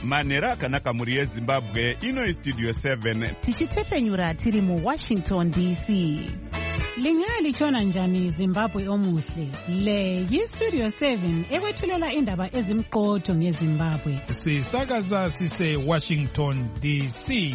manhero akanaka mhuri yezimbabwe. Ino Studio 7 tichitefenyura tiri muWashington DC. Lingalitshona njani Zimbabwe omuhle? Le yiStudio 7 ekwethulela indaba ezimqotho ngeZimbabwe. Sisakaza sise Washington DC.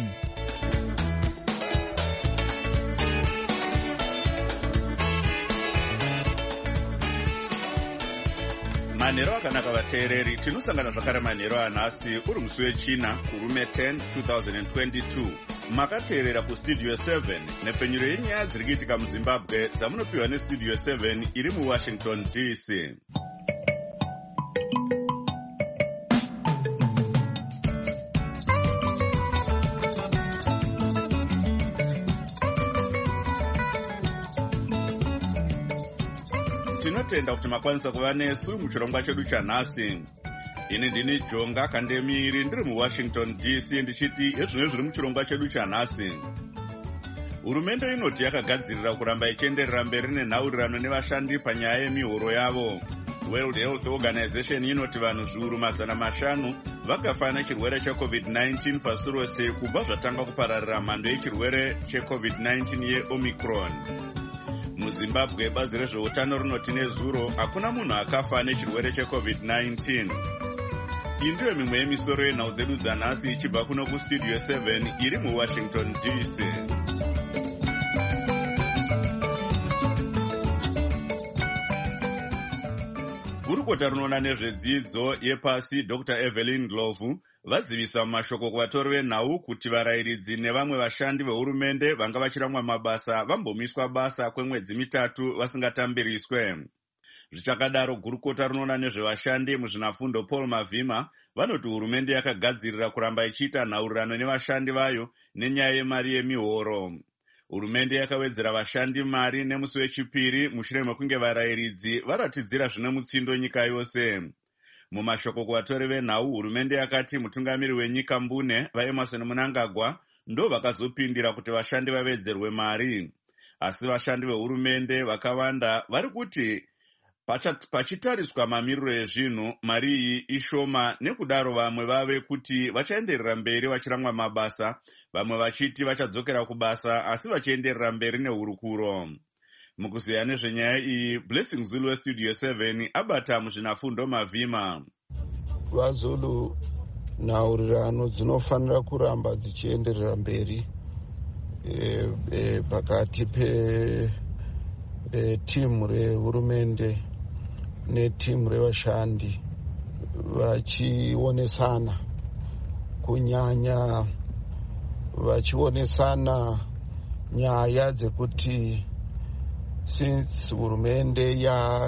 manhero akanaka vateereri, tinosangana zvakare manhero anhasi uri musi wechina kurume 10 2022. makateerera kustudio 7 nepfenyuro yenyaya dziri kuitika muzimbabwe dzamunopiwa nestudio 7 iri muwashington DC. tinotenda kuti makwanisa kuva nesu muchirongwa chedu chanhasi. Ini ndini Jonga Kandemiri ndiri muWashington DC ndichiti ezvino zviri muchirongwa chedu chanhasi. Hurumende inoti yakagadzirira kuramba ichienderera mberi nenhaurirano nevashandi panyaya yemihoro yavo. World Health Organization inoti vanhu zviuru 500 vakafa nechirwere cheCovid-19 pasi rose kubva zvatanga kupararira mhando yechirwere cheCovid-19 yeOmicron. muZimbabwe bazi rezveutano rinoti nezuro hakuna munhu akafa nechirwere cheCovid-19. Iyi ndiyo mimwe yemisoro yenhau dzedu dzanhasi ichibva kuno kustudio 7 iri muWashington DC. Gurukota rinoona nezvedzidzo yepasi Dr. Evelyn Ndlovu vazivisa mumashoko kuvatori venhau kuti varayiridzi nevamwe vashandi vehurumende vanga vachirangwa mabasa vambomiswa basa kwemwedzi 3 vasingatambiriswe. Zvichakadaro, gurukota rinoona nezvevashandi muzvinafundo Paul Mavhima vanoti hurumende yakagadzirira kuramba ichiita nhaurirano nevashandi vayo nenyaya yemari yemihoro. Hurumende yakawedzera vashandi mari nemusi wechipiri mushure mekunge varayiridzi varatidzira zvine mutsindo nyika yose. Mumashoko kuvatori venhau, hurumende yakati mutungamiri wenyika Mbune vaEmerson Mnangagwa ndo vakazopindira kuti vashandi vavedzerwe mari. Asi vashandi vehurumende vakawanda vari kuti pachitariswa mamiriro ezvinhu mari iyi ishoma, nekudaro vamwe vave kuti vachaenderera mberi vachirangwa mabasa, vamwe vachiti vachadzokera kubasa asi vachienderera mberi nehurukuro. Mukuziya nezvenyaya iyi, Blessing Zulu weStudio 7 abata muzvinafundo Mavhima. VaZulu nhaurirano dzinofanira kuramba dzichienderera mberi pakati timu rehurumende netimu revashandi vachionesana, kunyanya vachionesana nyaya dzekuti since hurumende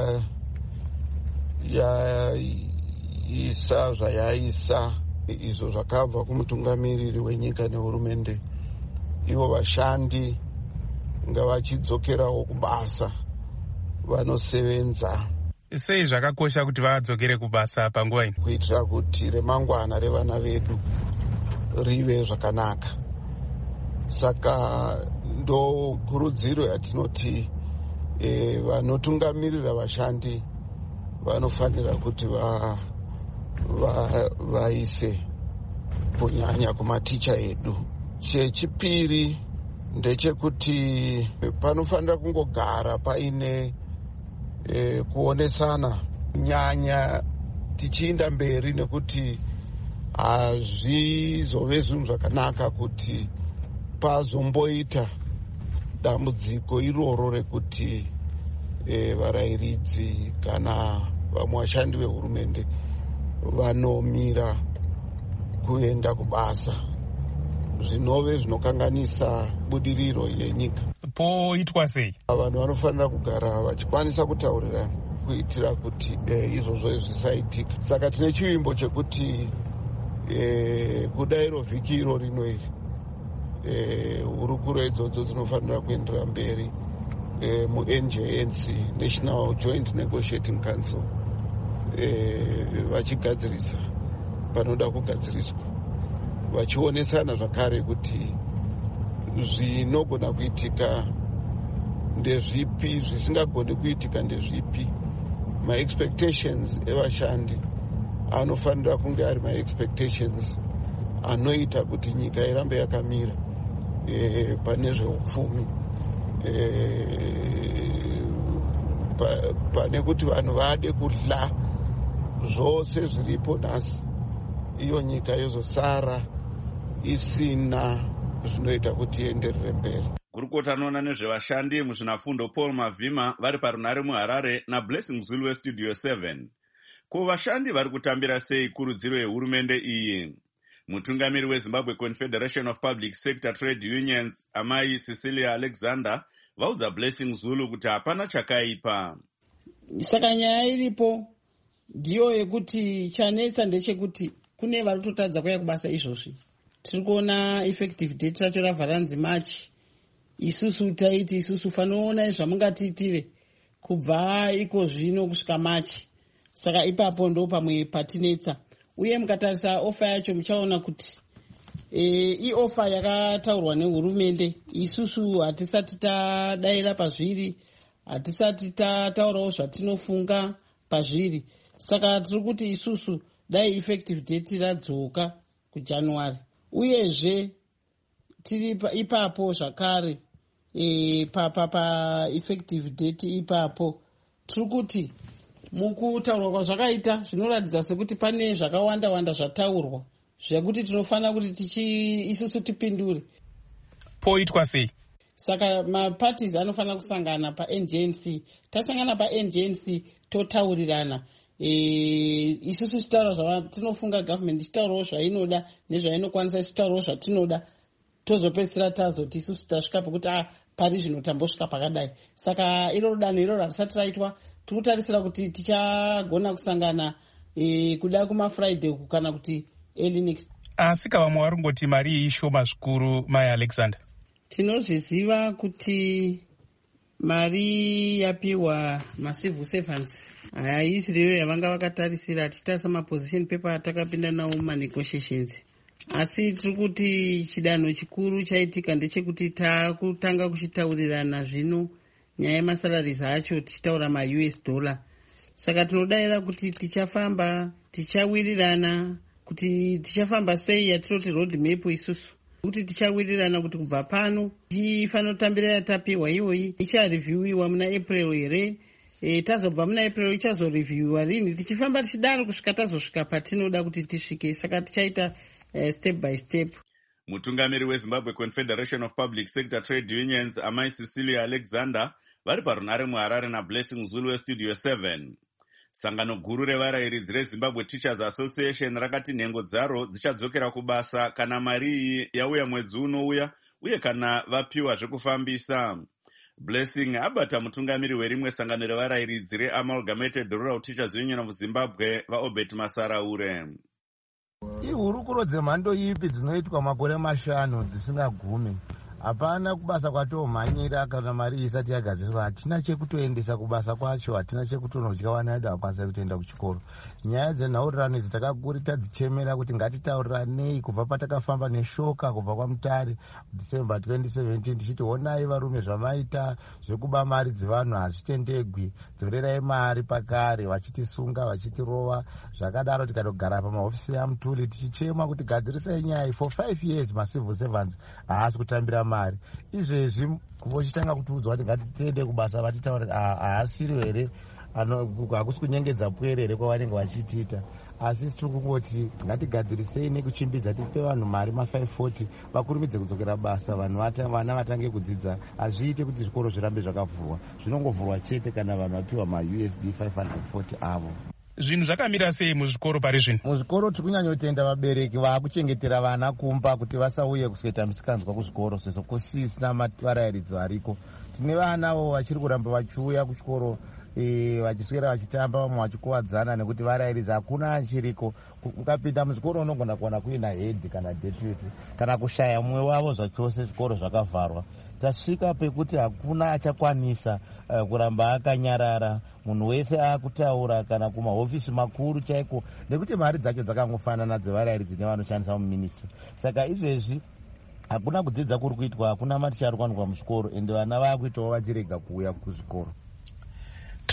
yaisa zvayaisa, izvo zvakabva kumutungamiriri wenyika nehurumende, ivo vashandi ngavachidzokerawo kubasa vanosevenza. Sei zvakakosha kuti vadzokere kubasa panguva ino? Kuitira kuti remangwana revana vedu rive zvakanaka. Saka ndo kurudziro yatinoti vanotungamirira vashandi vanofanira kuti vaise kunyanya kumaticha edu. Chechipiri ndechekuti panofanira kungogara paine kuonesana nyanya tichiinda mberi, nekuti hazvizove zvinhu zvakanaka kuti pazomboita dambudziko iroro rekuti varayiridzi kana vamwe vashandi vehurumende vanomira kuenda kubasa, zvinove zvinokanganisa budiriro yenyika. Poitwa sei? Vanhu vanofanira kugara vachikwanisa kutaurirana kuitira kuti izvozvo zvisaitika. Saka tine chivimbo chekuti kudairo vhiki iro rino iri hurukuro idzodzo dzinofanira kuendera mberi muNJNC, National Joint Negotiating Council, vachigadzirisa panoda kugadziriswa, vachionesana zvakare kuti zvinogona kuitika ndezvipi, zvisingagoni kuitika ndezvipi, maexpectations evashandi anofanira kunge ari maexpectations anoita kuti nyika irambe yakamira pane zveupfumi, pane kuti vanhu vade kudla zvose zviripo nhasi, iyo nyika yozosara isina zvinoita kuti ienderere mberi. Gurukota anoona nezvevashandi muzvinafundo Paul Mavhima vari parunare muHarare naBlessing Zulu weStudio 7. Ko vashandi vari kutambira sei kurudziro yehurumende iyi? Mutungamiri weZimbabwe Confederation of Public Sector Trade Unions, Amai Cecilia Alexander, vaudza Blessing Zulu kuti hapana chakaipa. Saka nyaya iripo ndiyo yekuti chanetsa ndechekuti kune vari kutotadza kuuya kubasa izvozvi. Tiri kuona effective date racho ravharanzi March. Isusu taiti isusu fanoona zvamungatiitire kubva iko zvino kusvika March. Saka ipapo ndo pamwe patinetsa. Uye mukatarisa ofa yacho muchaona kuti ofa yakataurwa nehurumende. Isusu hatisati tadaira pazviri, hatisati tataurawo zvatinofunga pazviri. Saka tiri kuti isusu dai effective date radzoka kuJanuary. Uyezve tiri ipapo zvakare pa effective date ipapo tiri kuti mukutaurwa kwazvakaita zvinoratidza sekuti pane zvakawanda wanda zvataurwa zvekuti tinofanira kuti isusu tipindure. Poitwa sei? Saka maparties anofanira kusangana paNGNC. Tasangana paNGNC totaurirana. Isusu titaura zvatinofunga government ichitaurawo zvainoda nezvainokwanisa ichitaurawo zvatinoda, tozopedzisira tazoti isusu tasvika pekuti pari zvino tambosvika pakadai. Saka iroro danho iroro harisati raitwa. Tiri kutarisira kuti tichagona kusangana kuda kumafriday kana kuti early next. Asika vamwe vari kungoti mari iyi ishoma zvikuru, Mai Alexander. Tinozviziva kuti mari yapiwa macivil servants haisiyo yavanga vakatarisira. Tichitarisa maposition paper atakapinda nawo mumanegotiations. Asi tiri kuti chidanho chikuru chaitika ndechekuti takutanga kuchitaurirana zvino nyaya yemasalaries acho tichitaura maUS dollar. Saka tinodayira kuti tichafamba, tichawirirana kuti tichafamba sei yatinoti road map isusu. Kuti tichawirirana kuti kubva pano tifanira kutambira yatapiwa iyoyi ichareviewiwa muna April here. Tazobva muna April ichazoreviewiwa rini, tichifamba tichidaro kusvika tazosvika patinoda kuti tisvike. Saka tichaita step by step. Mutungamiri weZimbabwe Confederation of Public Sector Trade Unions, Amai Cecilia Alexander, vari parunare muHarare naBlessing Zulu weStudio 7. Sangano guru revarayiridzi reZimbabwe Teachers Association rakati nhengo dzaro dzichadzokera kubasa kana mari iyi yauya mwedzi unouya uye kana vapiwa zvekufambisa. Blessing abata mutungamiri werimwe sangano revarayiridzi reAmalgamated Rural Teachers Union of Zimbabwe, vaObert Masaraure. Ihurukuro dzemhando ipi dzinoitwa makore 5 dzisingagumi? Hapana kubasa kwatomhanyira kana mari isati yagadzirwa. Hatina chekutoendesa kubasa kwacho, hatina chekutonodya vana vedu hakwanisa kutoenda kuchikoro. Nyaya dzenhaurirano idzi takakuri tadzichemera kuti ngatitauranei kubva patakafamba neshoka kubva kwaMutare December 2017 tichiti honai varume zvamaita zvekuba mari dzevanhu hazvitendegwi, dzorerai mari pakare, vachitisunga vachitirova. Zvakadaro tikatogara pamahofisi yaMutuli tichichema kuti gadzirisai nyaya for 5 years macivil servants haasi kutambira mari. Izvezvi vochitanga kutiudzwa kuti ngatitiende kubasa vatitaura haasiri here, hakusi kunyengedza pwerere kwavanenge vachitiita. Asi tiri kungoti ngatigadzirisei nekuchimbidza tipe vanhu mari ma540 vakurumidze kudzokera basa, vana vatange kudzidza. Hazviite kuti zvikoro zvirambe zvakavhurwa, zvinongovhurwa chete kana vanhu vapiwa maUSD 540 avo. Zvinhu zvakamira sei muzvikoro pari zvino? Muzvikoro tiri kunyanyotenda vabereki vakuchengetera vana kumba kuti vasauye kusweta misikanzwa kuzvikoro sezvo kusisina varayiridzi variko. Tine vanavo vachiri kuramba vachiuya kuchikoro vachiswera vachitamba, vamwe vachikuwadzana nekuti varayiridzi hakuna achiriko. Ukapinda muzvikoro unogona kuona kuina head kana deputy kana kushaya mumwe wavo zvachose, zvikoro zvakavharwa. Tasvika pekuti hakuna achakwanisa kuramba akanyarara, munhu wese akutaura kana kumahofisi makuru chaiko, nekuti mari dzacho dzakangofanana dzevarayiridzi nevanoshandisa muministry. Saka izvezvi hakuna kudzidza kuri kuitwa, hakuna maticha ari kuwanikwa muchikoro, ende vana vakuitawo vachirega kuuya kuzvikoro.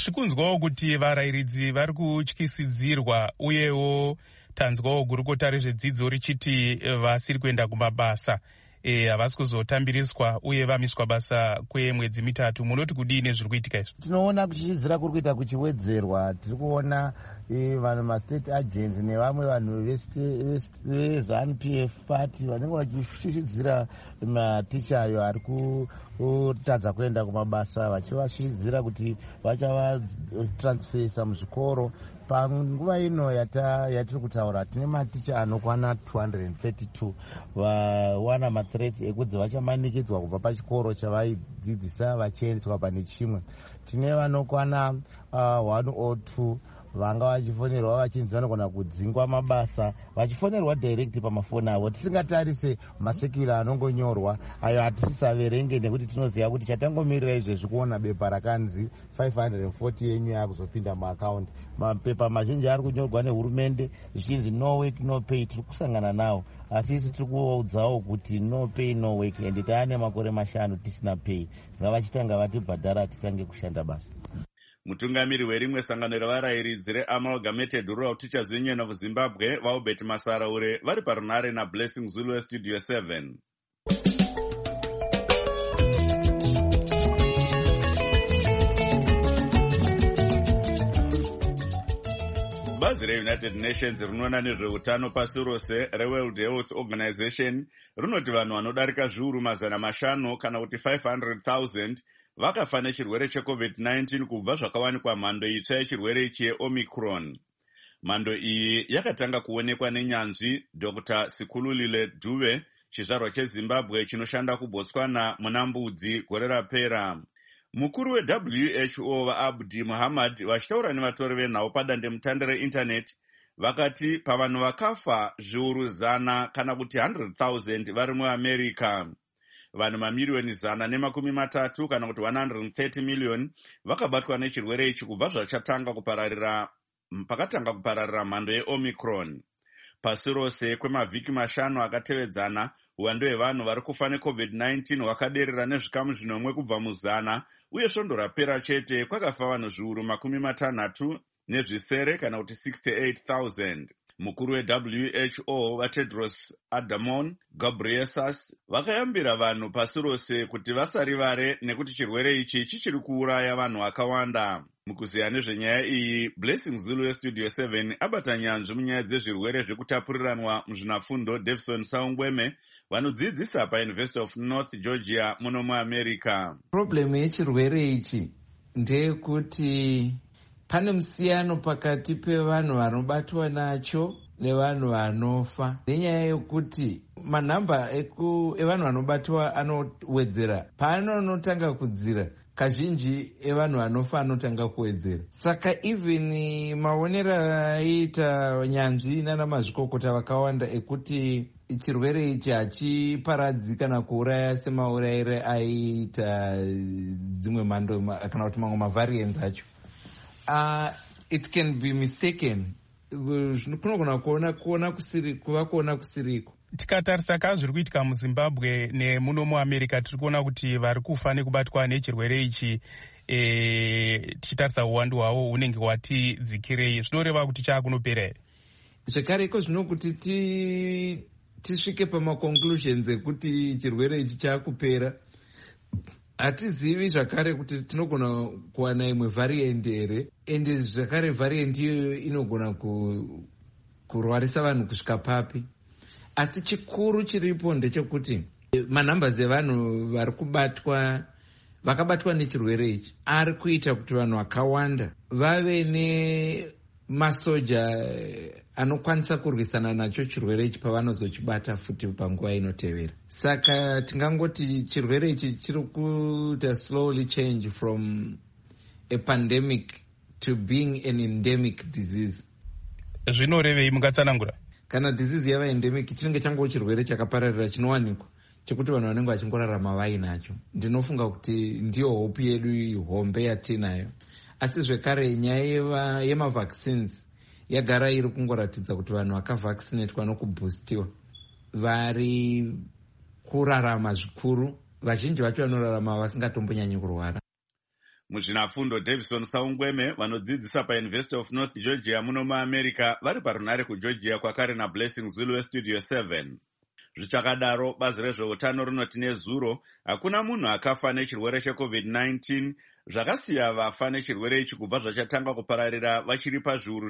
tirikunzwawo kuti varayiridzi vari kutyisidzirwa uyewo tanzwawo gurukota rezvedzidzo richiti vasiri kuenda kumabasa havasi kuzotambiriswa uye vamiswa basa kwemwedzi mitatu. Munoti kudini zviri kuitika izvi? Tinoona kuchichidzira kuri kuita kuchiwedzerwa. Tiri kuona vanhu mastate agents nevamwe vanhu veZANU-PF party vanenge vachishichidzira maticha ayo ari kutadza kuenda kumabasa, vachivashichidzira kuti vachavatransferisa muzvikoro. Panguva ino yatiri kutaura tine maticha anokwana 232 vawana mathreats ekudzi vachamanikidzwa kubva pachikoro chavaidzidzisa vachiendeswa pane chimwe. Tine vanokwana 102 vanga vachifonerwa vachinzi vanogona kudzingwa mabasa vachifonerwa direct pamafoni avo. Tisingatarise masekula anongonyorwa ayo hatisisaverenge nekuti tinoziva kuti chatangomirira izvezvi kuona bepa rakanzi 540 yenyu yakuzopinda muakaunti. Mapepa mazhinji ari kunyorwa nehurumende zvichinzi no work no pay. Tiri kusangana nawo asi isi tiri kuudzawo kuti no pay no work ende taane makore 5 tisina pay. Ngavachitanga vatibhadhara titange kushanda basa. Mutungamiri werimwe sangano revarayiridzi reAmalgamated Rural Teachers Union of Zimbabwe vaUbert Masaraure vari parunare naBlessing Zulu Studio 7. Bazi reUnited Nations rinoona nezveutano pasi rose reWorld Health Organization rinoti vanhu vanodarika zviuru 500 kana kuti 500,000 vakafa nechirwere cheCovid-19 kubva zvakawanikwa mhando itsva yechirwere ichi yeOmicron. Mhando iyi yakatanga kuonekwa nenyanzvi Dr. Sikhululile Dube, chizvarwa cheZimbabwe chinoshanda kuBotswana muna Mbudzi gore rapera. Mukuru weWHO vaAbdi Muhammad vachitaura nevatori venhau padandemutande reindaneti vakati pavanhu vakafa zviuru 100 kana kuti 100,000 vari muAmerica. Vanhu mamiriyoni 130 kana kuti 130 million vakabatwa nechirwere ichi kubva pakatanga kupararira mhando yeOmicron. Pasi rose kwemavhiki 5 akatevedzana, uwandu hwevanhu vari kufa neCovid-19 hwakaderera nezvikamu 10 kubva mu100 uye svondo rapera chete kwakafa vanhu zviuru 60 nezvisere kana kuti 68,000. Mukuru weWHO vaTedros Adhanom Ghebreyesus vakayambira vanhu pasi rose kuti vasarivare nekuti chirwere ichi chichiri kuuraya vanhu vakawanda. Mukuziya nezvenyaya iyi, Blessing Zulu Studio 7 abata nyanzvi munyaya dzezvirwere zvekutapuriranwa muzvinafundo Davison Saungweme vanodzidzisa paUniversity of North Georgia muno muAmerica. Problem yechirwere ichi ndeyekuti pane musiyano pakati pevanhu vanobatwa nacho nevanhu vanofa, nenyaya yekuti manhamba evanhu vanobatwa anowedzera paanotanga kudzira, kazhinji evanhu vanofa anotanga kuwedzera. Saka even maonero aiita nyanzvi nana mazvikokota vakawanda ekuti chirwere ichi hachiparadzi kana kuuraya semaurayire aiita dzimwe mhando kana kuti mamwe mavariants acho. It can be mistaken. Kunogona kuona kusiriko. Tikatarisa zviri kuitika muZimbabwe nemuno muAmerica, tiri kuona kuti vari kufa nekubatwa nechirwere ichi tichitarisa uwandu hwavo hunenge hwati dzikirei. Zvinoreva kuti chaakunopera here? Zvekare iko zvino kuti tisvike pamaconclusions ekuti chirwere ichi chaakupera, hatizivi zvakare kuti tinogona kuwana imwe variant here, ende zvakare variant iyoyo inogona kurwarisa vanhu kusvika papi. Asi chikuru chiripo ndechekuti manhambers evanhu vari vakabatwa nechirwere ichi ari kuita kuti vanhu vakawanda vave nemasoja anokwanisa kurwisana nacho chirwere ichi pavanozochibata futi panguva inotevera. Saka tingangoti chirwere ichi chiri kuita slowly change from a pandemic to being an endemic disease. Zvinorevei mungatsanangura? Kana disease yava endemic chinenge chango chirwere chakapararira chinowanikwa chekuti vanhu vanenge vachingorarama vainacho. Ndinofunga kuti ndiyo hope yedu hombe yatinayo. Asi zvekare nyaya yemavaccines yagara iri kungoratidza kuti vanhu vakavaccinatwa nokuboostiwa vari kurarama zvikuru. Vazhinji vacho vanorarama vasingatombonyanyi kurwara. Muzvinafundo Davison Saungweme vanodzidzisa paUniversity of North Georgia muno muAmerica vari parunare kuGeorgia kwakare naBlessing Zulu weStudio 7. Zvichakadaro, bazi rezveutano rinoti nezuro hakuna munhu akafa nechirwere cheCovid-19, zvakasiya vafa nechirwere ichi kubva zvachatanga kupararira vachiri pazviuru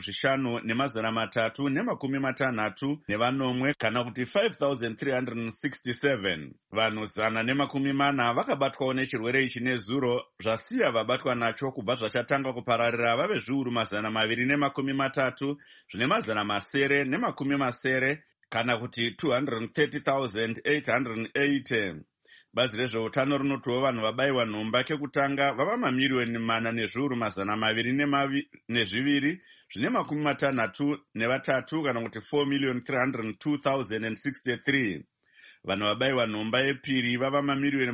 5,360 kana kuti 5,367. Vanhu 140 vakabatwawo nechirwere ichi nezuro, zvasiya vabatwa nacho kubva zvachatanga kupararira vave zviuru 230 zvine 970 kana kuti 230,880. Bazi rezveutano rinotiwo vanhu vabayiwa nhomba kekutanga vava mamiliyoni 4,202 zvine 63 kana kuti 4,302,063. Vanhu vabayiwa nhomba yepiri vava mamiliyoni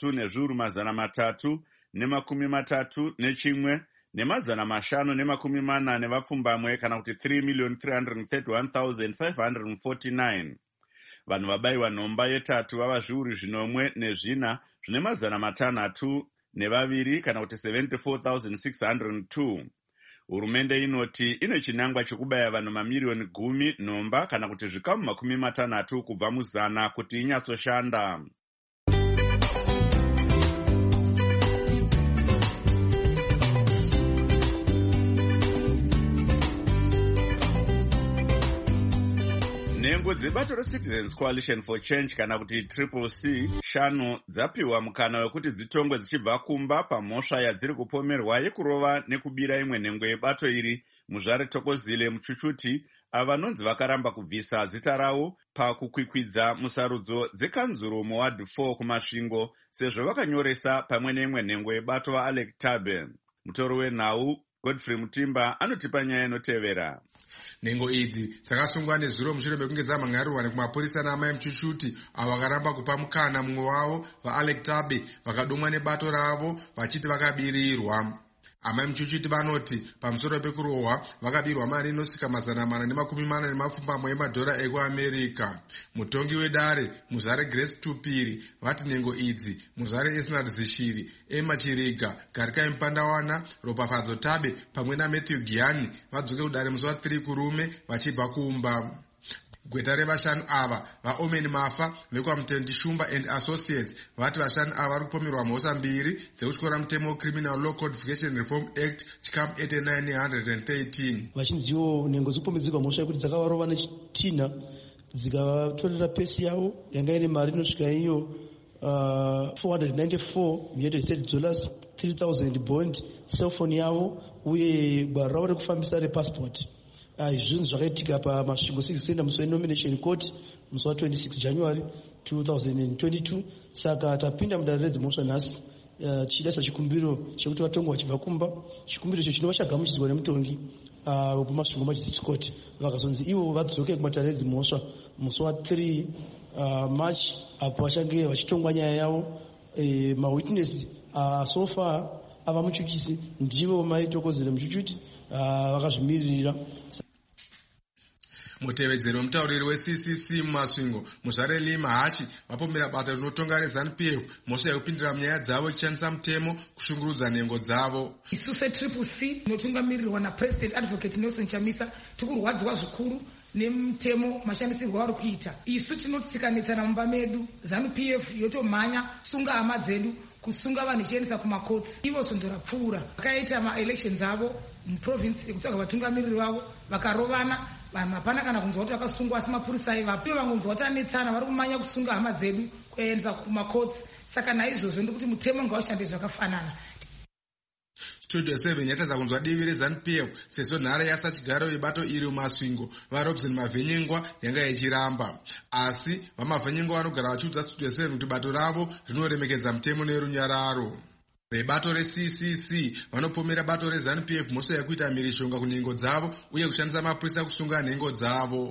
3,333 ne540 vapfumbamwe kana kuti 3,331,549. Vanhu vabayiwa nhomba yetatu vava zviuru 14 zvine 602 kana kuti 74,602. Hurumende inoti ine chinangwa chekubaya vanhu mamiliyoni 10 nhomba kana kuti zvikamu 60 kubva mu100 kuti inyatsoshanda. Nhengo dzebato reCitizens Coalition for Change kana kuti CCC 5 dzapiwa mukana wekuti dzitongwe dzichibva kumba pamhosva yadziri kupomerwa yekurova nekubira imwe nhengo yebato iri Muzvare Thokozile Muchuchuti avanonzi vakaramba kubvisa zita rawo pakukwikwidza musarudzo dzekanzuro muward 4 kumasvingo sezvo vakanyoresa pamwe neimwe nhengo yebato vaAlec Tabe. Mutoro wenhau Godfrey Mutimba anotipa nyaya inotevera. Nhengo idzi dzakasungwa nezuro mushure mekunge dzamhangarirwa nekumapurisa naamai Muchuchuti avo vakaramba kupa mukana mumwe wavo vaAlec Tabe vakadomwa nebato ravo vachiti vakabirirwa. Amai Muchuchuti vanoti pamusoro pekurohwa vakabirwa mari inosvika 440 emadhora ekuAmerica. Mutongi wedare Muzare Grace Tupiri vati nhengo idzi Muzare Esnard Zishiri, Emma Chiriga, Garikai Mpandawana, Ropafadzo Tabe pamwe naMatthew Giani vadzoke kudare musi wa3 kurume vachibva kumba. Gweta revashanu ava vaOmen Mafa vekwaMutendi Shumba and Associates vati vashanu ava vari kupomerwa mhosva mbiri dzekutyora mutemo Criminal Law Codification Reform Act chikamu 89-113. Vachinziwo nhengo dzikupomedzerwa mhosva yekuti dzakavarova nechitina dzikatorera pesi yavo yanga ine mari inosvika iyo $494 United States dollars, 3,000 bond, cellphone yavo uye gwaro ravo rekufambisa repassport. Izvozvo zvakaitika pamasvingo Civic Center musi wenomination court musi wa26 January 2022. Saka tapinda mudare redzimhosva nhasi tichida chikumbiro chekuti vatongwa vachibva kumba. Chikumbiro icho chinova chagamuchidzwa nemutongi wepamasvingo Magistrate Court vakazonzi ivo vadzoke kumatare redzimhosva musi wa3 March apo vachange vachitongwa nyaya yavo. Mawitness so far ava Muchuchisi ndivo mai Thokozile Muchuchuti vakazvimirira. Mutevedzeri wemutauriri weCCC mumasvingo Muzvare Lima Hachi vapomera bata rinotonga reZANU-PF mhosva yekupindira munyaya dzavo ichishandisa mutemo kushungurudza nhengo dzavo. Isu seCCC inotungamirirwa naPresident Advocate Nelson Chamisa tikurwadzwa zvikuru nemutemo mashandisirwo ari kuita. Isu tinotsikanitsana mumba medu, ZANU-PF yotomhanya sunga hama dzedu kusunga vanhu ichiendesa kumakotsi. Ivo sondo rapfuura vakaita maelections avo muprovince yekutsvaga vatungamiriri vavo vakarovana. Vanhu hapana kana kunzwa kuti vakasungwa asi mapurisa aivapo. Vamwe kunzwa kuti anetsana vari kumanya kusunga hama dzedu kuendesa kumakotsi. Saka naizvozvo ndikuti mutemo ngaushande zvakafanana. Studio 7 yatadza kunzwa divi reZANU-PF sezvo nhare yasachigaro yebato iri mumasvingo vaRobson Mavhenyengwa yanga ichiramba. Asi vaMavhenyengwa vanogara vachiudza Studio 7 kuti bato ravo rinoremekedza mutemo nerunyararo. Vebato reCCC vanopomera bato reZANU-PF mhosva yekuita mhirishonga kunhengo dzavo uye kushandisa mapurisa kusunga nhengo dzavo.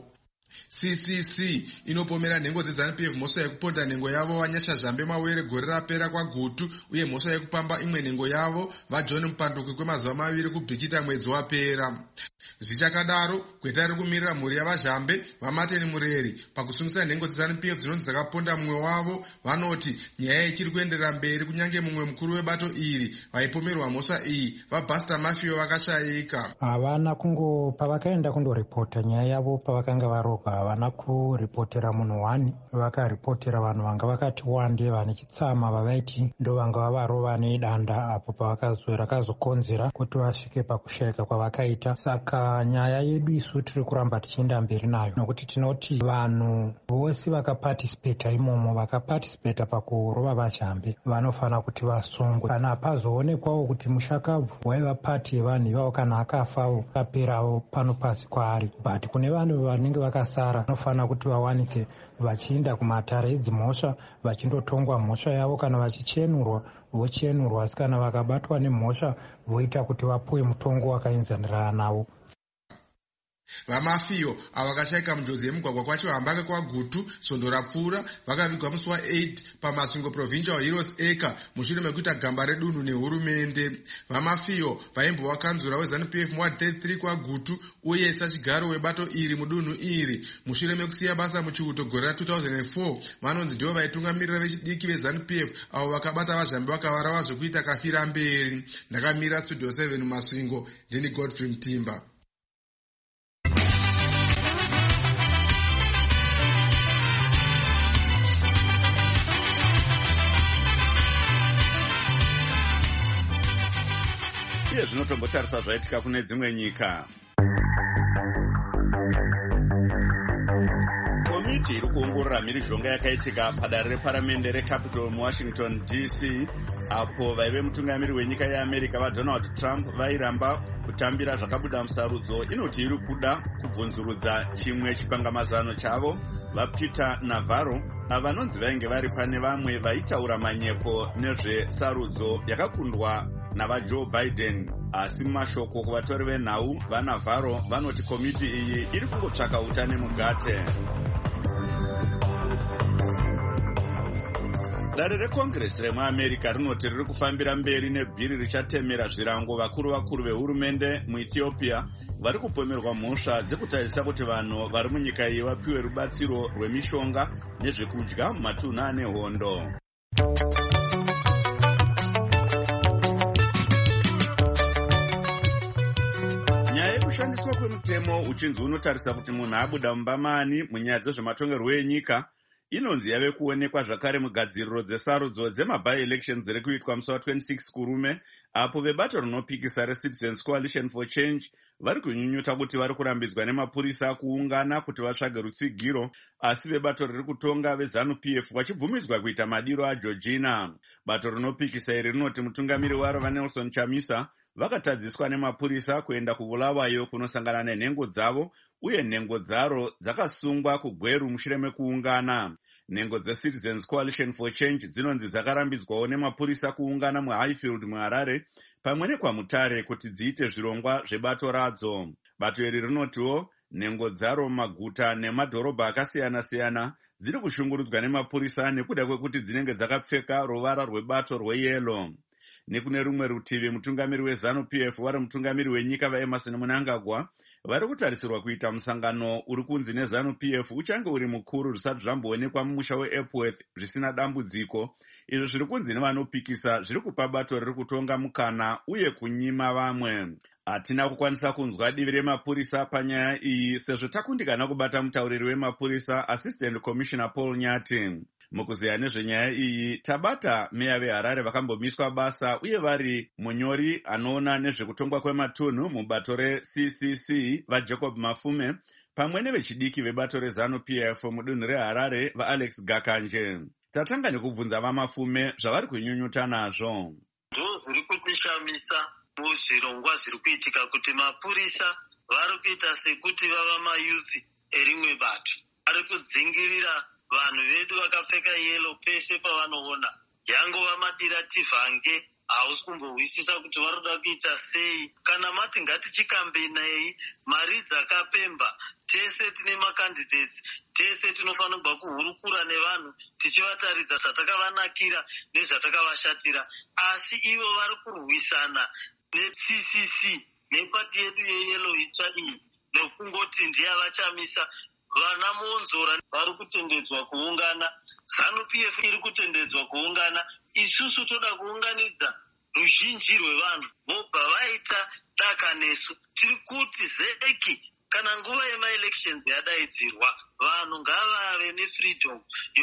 CCC inopomera nhengo dzeZANU-PF mhosva yekuponda nhengo yavo Vanyashazhambe Mawere gore rapera kwaGutu uye mhosva yekupamba imwe nhengo yavo vaJohn Mupanduki kwemazuva 2 kubhikita mwedzi wapera. Zvichakadaro, gweta riri kumirira mhuri yavaZhambe vaMateni Mureri pakusungisa nhengo dzeZANU-PF dzinonzi dzakaponda mumwe wavo vanoti nyaya ichiri kuenderera mberi kunyange mumwe mukuru webato iri vaipomerwa mhosva iyi vaBaster Mafio vakashayika. Havana pavakaenda kundoripota nyaya yavo pavakanga varogwa havana kuripotera munhu 1 vakaripotera vanhu vanga vakati wande vane chitsama vavaiti ndo vanga vavarova nedanda apo rakazokonzera kuti vasvike pakushayika kwavakaita. Saka nyaya yedu isu tiri kuramba tichienda mberi nayo nokuti tinoti vanhu vose vakapatisipeta imomo vakapatisipeta pakurova vaZhambe vanofana kuti vasungwe. Kana pazoonekwawo kuti mushakabvu waiva pati yevanhu ivavo kana akafawo kaperawo pano pasi kwaari, but kune vanhu vanenge vakasara vanofana kuti vawanike vachienda kumatare edzimhosva vachindotongwa mhosva yavo. Kana vachichenurwa vochenurwa, asi kana vakabatwa nemhosva voita kuti vapuwe mutongo wakaenzanirana navo. VaMafio ava vakashayika munjodzi yemugwagwa kwaChihambake kwaGutu Svondo rapfuura vakavigwa musi wa8 paMasvingo Provincial Heroes Acre mushure mekuita gamba redunhu nehurumende. VaMafio vaimbova kanzura weZANU-PF muward 33 kwaGutu uye sachigaro webato iri mudunhu iri. Mushure mekusiya basa muchiuto gore ra2004 vanonzi ndivo vaitungamirira vechidiki veZANU-PF avo vakabata vaZhambe vakavarava zvekuita kafira mberi. Ndakamira Studio 7 Masvingo, ndini Godfrey Mtimba. Zvinotombotarisa zvaitika kune dzimwe nyika. Komiti iri kuongorora mhirizhonga yakaitika padare reparamende reCapitol muWashington DC apo vaive mutungamiri wenyika yeAmerica vaDonald Trump vairamba kutambira zvakabuda musarudzo inoti iri kuda kubvunzurudza chimwe chipangamazano chavo vaPeter Navarro vanonzi vainge vari pane vamwe vaitaura manyepo nezvesarudzo yakakundwa navaJoe Biden. Asi mumashoko kuvatori venhau vaNavarro vanoti komiti iyi iri kungotsvaka utane mugate. Dare reCongress remuAmerica rinoti riri kufambira mberi nebhiri richatemera zvirango vakuru vehurumende muEthiopia vari kupomerwa mhosva dzekutarisa kuti vanhu vari munyika iyi vapiwe rubatsiro rwemishonga nezvekudya mumatunhu ane hondo. Nyaya yekushandiswa kwemutemo uchinzi unotarisa kuti munhu abuda mumbamani munyaya dzezvematongerwo enyika inonzi yave kuonekwa zvakare mugadziriro dzesarudzo dzemabi-elections dziri kuitwa musi wa26 kurume apo vebato rinopikisa reCitizens Coalition for Change vari kunyunyuta kuti vari kurambidzwa nemapurisa kuungana kuti vatsvage rutsigiro, asi vebato riri kutonga veZANU-PF vachibvumidzwa kuita madiro aGeorgina. Bato rinopikisa iri rinoti mutungamiri waro vaNelson Chamisa vakatadziswa nemapurisa kuenda kuBulawayo kunosangana nenhengo dzavo uye nhengo dzaro dzakasungwa kuGweru mushure mekuungana. Nhengo dzeCitizens Coalition for Change dzinonzi dzakarambidzwawo nemapurisa kuungana muHighfield muHarare pamwe nekwaMutare kuti dziite zvirongwa zvebato radzo. Bato iri rinotiwo nhengo dzaro mumaguta nemadhorobha akasiyana-siyana dziri kushungurudzwa nemapurisa nekuda kwekuti dzinenge dzakapfeka ruvara rwebato rweyero. Nekune rumwe rutivi mutungamiri weZANU-PF vari mutungamiri wenyika vaEmerson Mnangagwa vari kutarisirwa kuita musangano uri kunzi neZANU-PF uchange uri mukuru zvisati zvamboonekwa mumusha weEpworth zvisina dambudziko. Izvo zviri kunzi nevanopikisa zviri kupa bato riri kutonga mukana uye kunyima vamwe. Hatina kukwanisa kunzwa divi remapurisa panyaya iyi sezvo takundikana kubata mutauriri wemapurisa Assistant Commissioner Paul Nyati. Mukuziya nezvenyaya iyi tabata meya veHarare vakambomiswa basa uye vari munyori anoona nezvekutongwa kwematunhu mubato reCCC vaJacob Mafume pamwe nevechidiki vebato reZANU-PF mudunhu reHarare vaAlex Gakanje. Tatanga nekubvunza vaMafume zvavari kunyunyuta nazvo. Ndo zviri kutishamisa muzvirongwa zviri kuitika kuti mapurisa vari kuita sekuti vava mayuthi erimwe bato, vari kudzingirira vanhu vedu vakapfeka yelo peshe pavanoona, yangova madira tivhange hausi kumbohwisisa kuti varoda kuita sei. Kana mati ngatichikambenai mari dzakapemba, tese tine makandidates, tese tinofanirwa kuhurukura nevanhu tichivataridza zvatakavanakira nezvatakavashatira, asi ivo vari kurwisana neCCC nepati yedu yeyelo itsva iyi nekungoti ndiyavachamisa. Vana Monzora vari kutendedzwa kuungana, ZANU-PF iri kutendedzwa kuungana, isusu toda kuunganidza ruzhinji rwevanhu vobva vaita daka nesu. Tiri kuti ZEC kana nguva yemaelections yadaidzirwa, vanhu ngavave nefreedom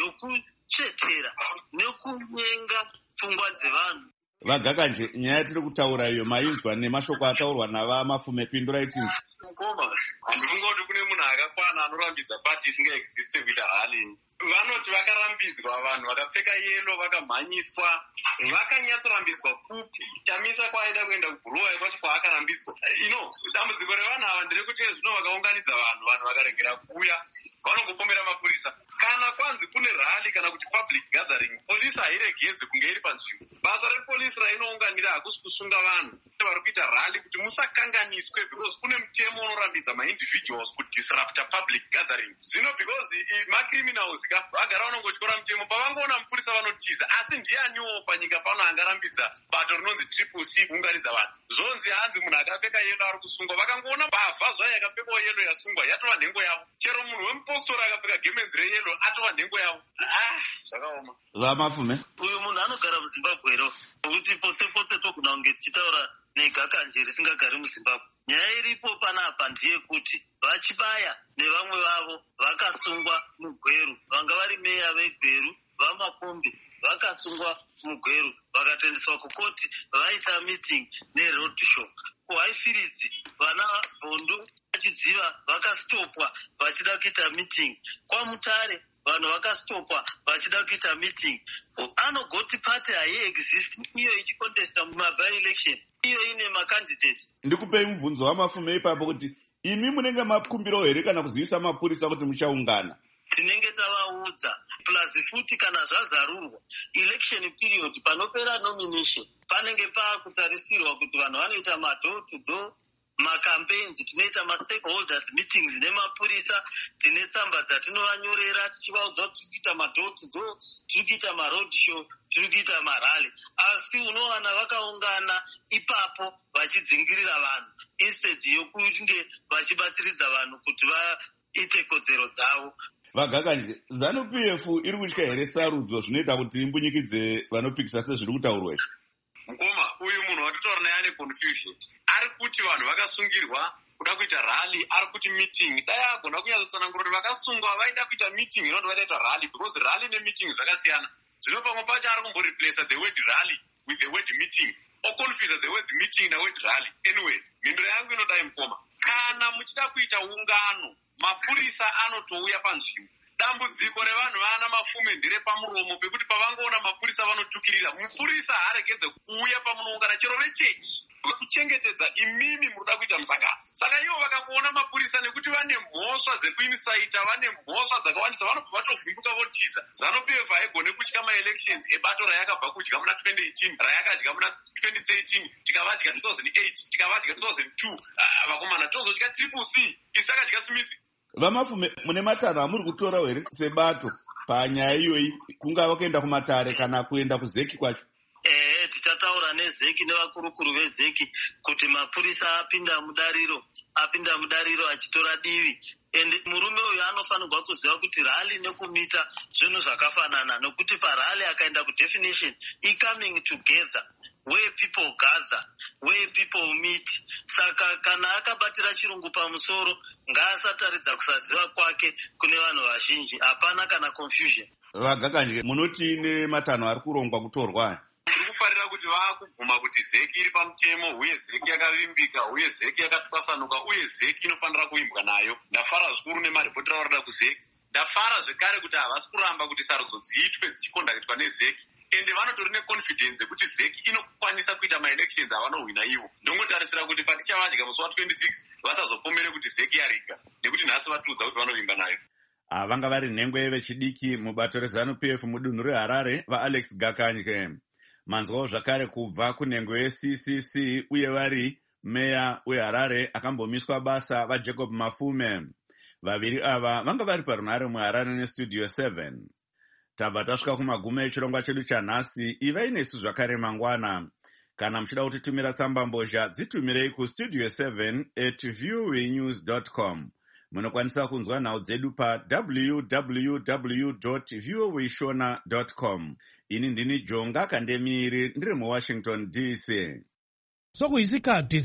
yokuchetera nekunyenga pfungwa dzevanhu. Vagakanje, nyaya tiri kutaura iyo mainzwa nemashoko ataurwa navaMafume, pindurai tinzi. Mukoma, handifunga kuti kune munhu akakwana anorambidza pati isingaexiste kuita rally. Vanoti vakarambidzwa, vanhu vakapfeka yelo vakamhanyiswa, vakanyatsorambiswa pfupi. Chamisa kwaida kuenda kuguruva ikwati kwaakarambidzwa. Dambudziko revanhu ava nderekuti zvino vakaunganidza vanhu vakaregera kuuya, vanongopomera mapurisa. Kana kwanzi kune rally kana kuti public gathering, polisi hairegedze kunge iri panzvimbo. Basa repolisi rainounganira hakusi kusunga vanhu vari kuita rally kuti musakanganiswe, because kune mutemo unorambidza maindividuals kudisrupta public gathering. Zvino because macriminals vagara vanongotyora mutemo, pavangoona mupurisa vanotiza. Asi ndianiwo panyika pano angarambidza bato rinonzi CCC kuunganidza vanhu? Zvonzi hanzi munhu akapfeka yelo ari kusungwa. Vakangoona mbavha zvayo yakapfekwa yelo yasungwa, yatova nhengo yavo. Chero munhu wemupostori akapfeka gemenzi reyelo atova nhengo yavo. Zvakaoma. VaMafume, uyu munhu anogara muZimbabwe ro, nokuti pose togona kunge tichitaura negakanje risingagari muZimbabwe. Nyaya iripo panapa ndeyekuti vachibaya nevamwe vavo vakasungwa muGweru, vanga vari meya veGweru, vaMakombe vakasungwa muGweru vakatendeswa kukoti vaita meeting neroad show. kuHaifiridzi vana Bhondo vachidziva vakastopwa vachida kuita meeting. kwaMutare vanhu vakastopwa vachida kuita meeting. Anogoti party haiexist iyo ichikontesta mumaby election, iyo ine macandidates. Ndikupei mubvunzo waMafume ipapo kuti imi munenge makumbiro here kana kuzivisa mapurisa kuti muchaungana? Tinenge tavaudza, plus futi kana zvazarurwa election period panopera nomination panenge paakutarisirwa kuti vanhu vanoita madoor to door macampaigns, tinoita mastakeholders meetings nemapurisa, tine tsamba dzatinovanyorera tichivaudza kuti tiri kuita madoor to door, tiri kuita maroad show, tiri kuita marally. Asi unowana vakaungana ipapo vachidzingirira vanhu instead yokunge vachibatsiridza vanhu kuti vaite kodzero dzavo. Vagakanje, ZANU-PF iri kutya here sarudzo zvinoita kuti imbunyikidze vanopikisa sezviri kutaurwa izvi? Mukoma, uyu munhu watitaura naye ane confusion. Ari kuti vanhu vakasungirwa kuda kuita rally, ari kuti meeting. Dai agona kunyatsotsanangura kuti vakasungwa vaida kuita meeting inoti vaita rally, because rally nemeeting zvakasiyana. Zvino pamwe pacho ari kumboreplace the word rally with the word meeting, or confuse the word meeting na word rally. Anyway, mhinduro yangu inodai Mukoma, kana muchida kuita ungano, mapurisa anotouya panzvimbo. Dambudziko revanhu vana Mafume ndere pamuromo pekuti pavangoona mapurisa vanotukirira. Mupurisa haregedze kuuya pamunoungana chero vechechi kuchengetedza imimi muruda kuita musangano. Saka ivo vakangoona mapurisa nekuti vane mhosva dzekuinsaita, vane mhosva dzakawandisa, vanobva vatovhunduka votiza. ZANU-PF haigone kutya maelections ebato rayakabva kudya muna 2018, rayakadya muna 2013, tikavadya 2008, tikavadya 2002, vakomana tozotya CCC, isakadya Smith. VaMafume, mune matanho amuri kutora here sebato panyaya iyoyi, kungava kuenda kumatare kana kuenda kuZEC kwacho? Tichataura neZEC nevakurukuru veZEC kuti mapurisa apinda mudariro achitora divi. Murume uyu anofanirwa kuziva kuti rally nekumita zvinhu zvakafanana, nokuti parally akaenda kudefinition coming together, where people gather, where people meet. Saka kana akabatira chirungu pamusoro, ngaasataridza kusaziva kwake kune vanhu vazhinji, hapana kana confusion. Vagakanje, munoti nematanho ari kurongwa kutorwa? Tiri kufarira kuti vaakubvuma kuti ZEC iri pamutemo, uye ZEC yakavimbika, uye ZEC yakatwasanuka, uye ZEC inofanira kuimbwa nayo. Ndafara zvikuru nemaripotera varida kuZEC. Ndafara zvekare kuti havasi kuramba kuti sarudzo dziitwe dzichikondakitwa neZEC, ende vanotori neconfidence kuti ZEC inokwanisa kuita maelections avanohwina ivo. Ndongotarisira kuti patichavadya musi wa26 vasazopomere kuti ZEC yariga, nekuti nhasi vatiudza kuti vanovimba nayo. Vanga vari nhengo vechidiki mubato reZANU-PF mudunhu reHarare, vaAlex Gakanje. manzwawo zvakare kubva kunhengo yeCCC uye vari meya weHarare akambomiswa basa vaJacob Mafume. Vaviri ava vanga vari parunhare muHarare neStudio 7. Tabva tasvika kumagumo echirongwa chedu chanhasi. Ivai nesu zvakare mangwana. Kana muchida kutitumira tsamba mbozha, dzitumirei kustudio 7@voanews.com. Munokwanisa kunzwa nhau dzedu pa www.voashona.com. Ini ndini Jonga Kandemiri, ndiri muWashington DC. Sokuyisikhathi